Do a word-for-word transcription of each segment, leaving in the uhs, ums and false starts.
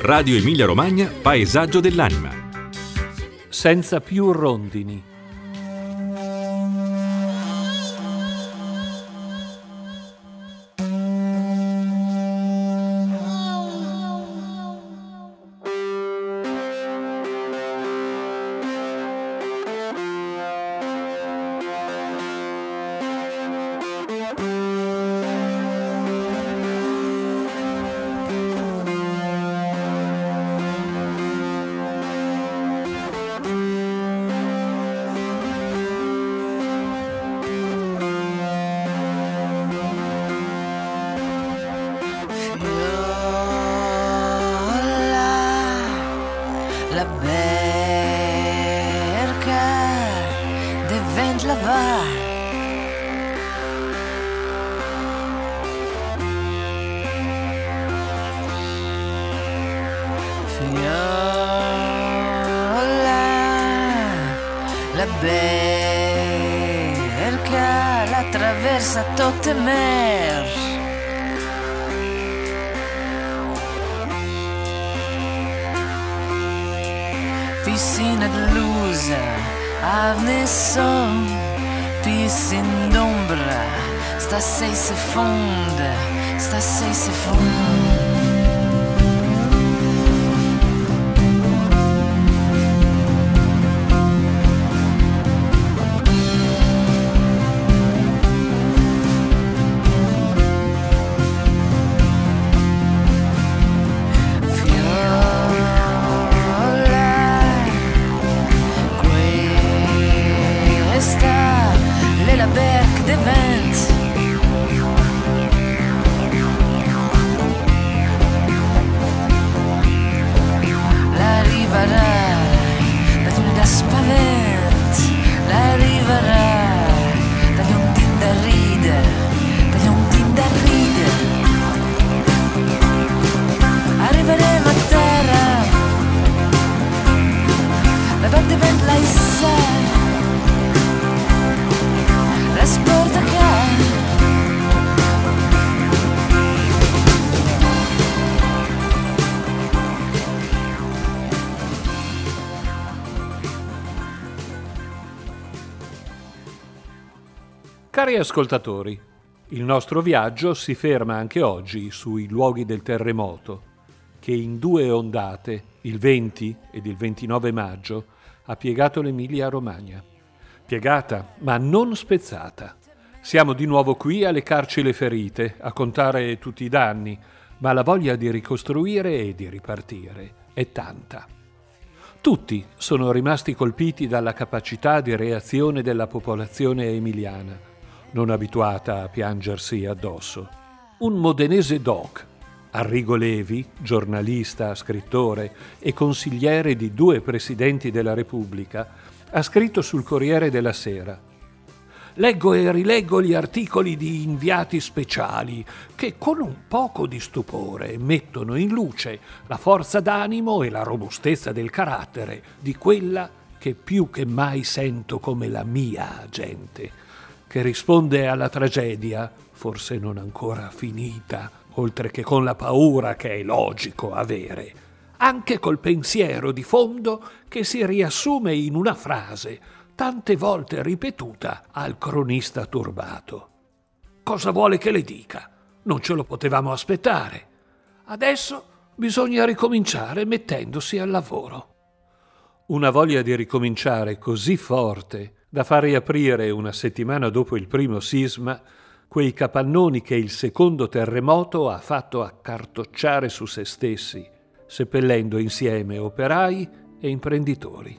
Radio Emilia Romagna, Paesaggio dell'anima. Senza più rondini. La berca de vent la va. Fiola, la berca la traversa totte mer. Piscina delusa, avne som, piscina d'ombra, sta sei se fonda, sta sei se fonda. Cari ascoltatori, il nostro viaggio si ferma anche oggi sui luoghi del terremoto, che in due ondate, il venti ed il ventinove maggio, ha piegato l'Emilia Romagna. Piegata, ma non spezzata. Siamo di nuovo qui a leccarci le ferite, a contare tutti i danni, ma la voglia di ricostruire e di ripartire è tanta. Tutti sono rimasti colpiti dalla capacità di reazione della popolazione emiliana, non abituata a piangersi addosso. Un modenese doc, Arrigo Levi, giornalista, scrittore e consigliere di due presidenti della Repubblica, ha scritto sul Corriere della Sera: «Leggo e rileggo gli articoli di inviati speciali che con un poco di stupore mettono in luce la forza d'animo e la robustezza del carattere di quella che più che mai sento come la mia gente, che risponde alla tragedia, forse non ancora finita, oltre che con la paura che è logico avere, anche col pensiero di fondo che si riassume in una frase tante volte ripetuta al cronista turbato. Cosa vuole che le dica? Non ce lo potevamo aspettare. Adesso bisogna ricominciare mettendosi al lavoro». Una voglia di ricominciare così forte da far riaprire una settimana dopo il primo sisma quei capannoni che il secondo terremoto ha fatto accartocciare su se stessi, seppellendo insieme operai e imprenditori.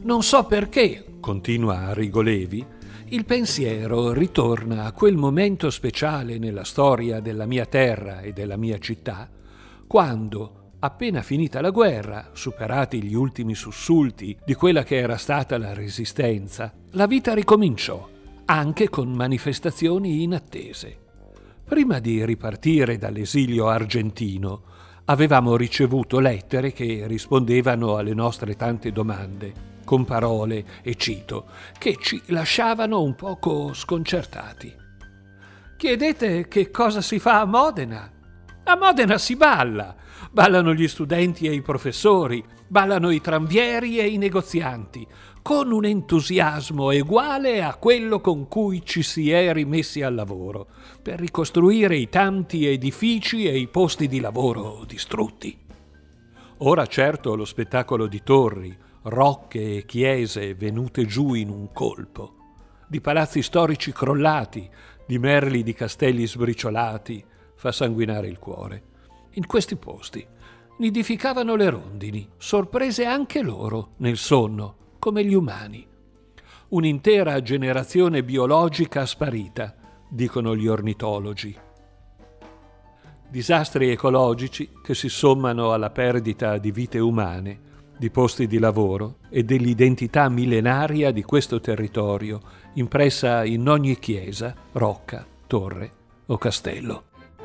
Non so perché, continua Arrigo Levi, il pensiero ritorna a quel momento speciale nella storia della mia terra e della mia città, quando, appena finita la guerra, superati gli ultimi sussulti di quella che era stata la Resistenza, la vita ricominciò, anche con manifestazioni inattese. Prima di ripartire dall'esilio argentino, avevamo ricevuto lettere che rispondevano alle nostre tante domande, con parole, e cito, che ci lasciavano un poco sconcertati. Chiedete che cosa si fa a Modena? A Modena si balla. Ballano gli studenti e i professori, ballano i tranvieri e i negozianti, con un entusiasmo uguale a quello con cui ci si è rimessi al lavoro, per ricostruire i tanti edifici e i posti di lavoro distrutti. Ora certo lo spettacolo di torri, rocche e chiese venute giù in un colpo, di palazzi storici crollati, di merli di castelli sbriciolati, fa sanguinare il cuore. In questi posti nidificavano le rondini, sorprese anche loro nel sonno, come gli umani. Un'intera generazione biologica sparita, dicono gli ornitologi. Disastri ecologici che si sommano alla perdita di vite umane, di posti di lavoro e dell'identità millenaria di questo territorio, impressa in ogni chiesa, rocca, torre o castello.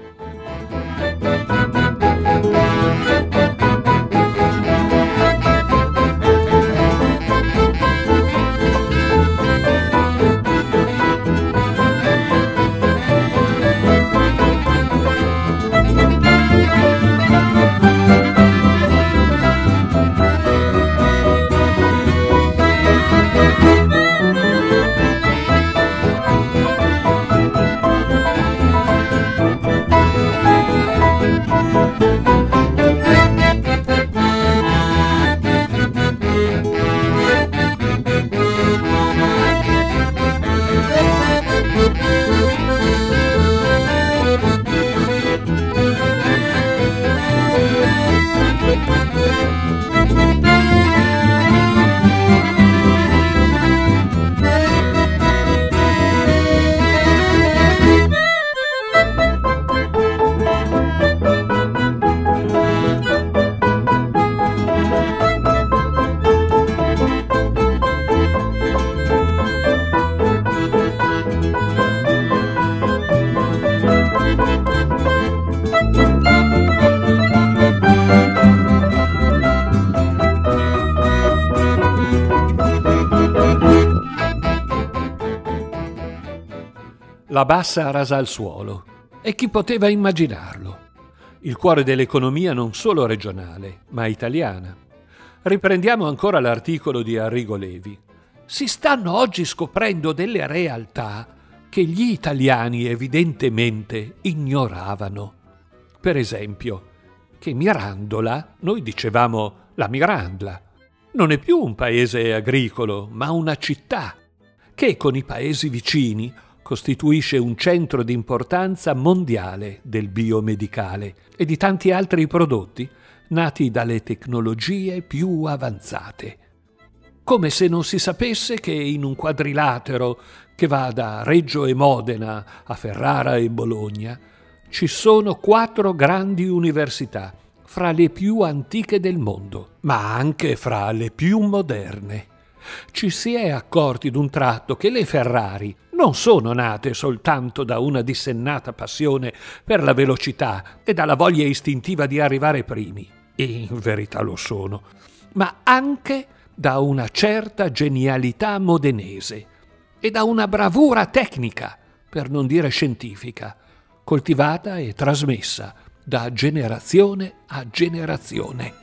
La bassa rasa al suolo. E chi poteva immaginarlo? Il cuore dell'economia non solo regionale, ma italiana. Riprendiamo ancora l'articolo di Arrigo Levi. Si stanno oggi scoprendo delle realtà che gli italiani evidentemente ignoravano. Per esempio, che Mirandola, noi dicevamo la Mirandla, non è più un paese agricolo, ma una città, che con i paesi vicini costituisce un centro di importanza mondiale del biomedicale e di tanti altri prodotti nati dalle tecnologie più avanzate. Come se non si sapesse che in un quadrilatero che va da Reggio e Modena a Ferrara e Bologna ci sono quattro grandi università, fra le più antiche del mondo, ma anche fra le più moderne. Ci si è accorti d'un tratto che le Ferrari non sono nate soltanto da una dissennata passione per la velocità e dalla voglia istintiva di arrivare primi, e in verità lo sono, ma anche da una certa genialità modenese e da una bravura tecnica, per non dire scientifica, coltivata e trasmessa da generazione a generazione.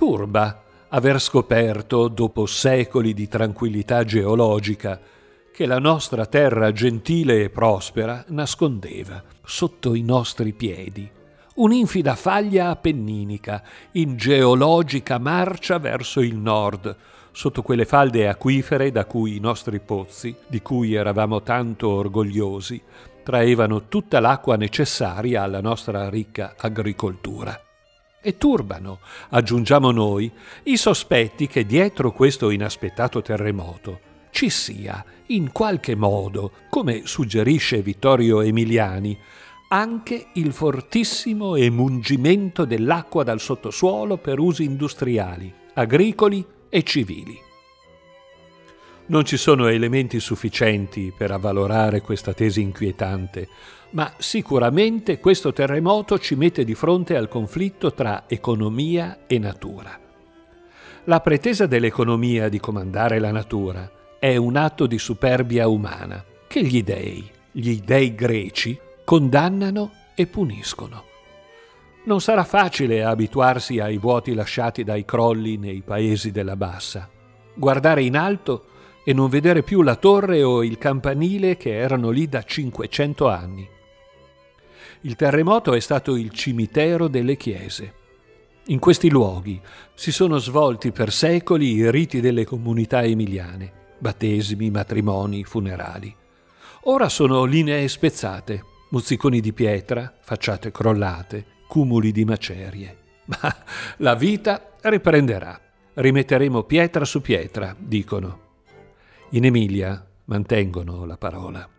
turba aver scoperto, dopo secoli di tranquillità geologica, che la nostra terra gentile e prospera nascondeva sotto i nostri piedi un'infida faglia appenninica in geologica marcia verso il nord, sotto quelle falde acquifere da cui i nostri pozzi, di cui eravamo tanto orgogliosi, traevano tutta l'acqua necessaria alla nostra ricca agricoltura. E turbano, aggiungiamo noi, i sospetti che dietro questo inaspettato terremoto ci sia, in qualche modo, come suggerisce Vittorio Emiliani, anche il fortissimo emungimento dell'acqua dal sottosuolo per usi industriali, agricoli e civili. Non ci sono elementi sufficienti per avvalorare questa tesi inquietante, ma sicuramente questo terremoto ci mette di fronte al conflitto tra economia e natura. La pretesa dell'economia di comandare la natura è un atto di superbia umana che gli dei, gli dei greci, condannano e puniscono. Non sarà facile abituarsi ai vuoti lasciati dai crolli nei paesi della bassa, guardare in alto e non vedere più la torre o il campanile che erano lì da cinquecento anni. Il terremoto è stato il cimitero delle chiese. In questi luoghi si sono svolti per secoli i riti delle comunità emiliane, battesimi, matrimoni, funerali. Ora sono linee spezzate, mozziconi di pietra, facciate crollate, cumuli di macerie. Ma la vita riprenderà. Rimetteremo pietra su pietra, dicono. In Emilia mantengono la parola.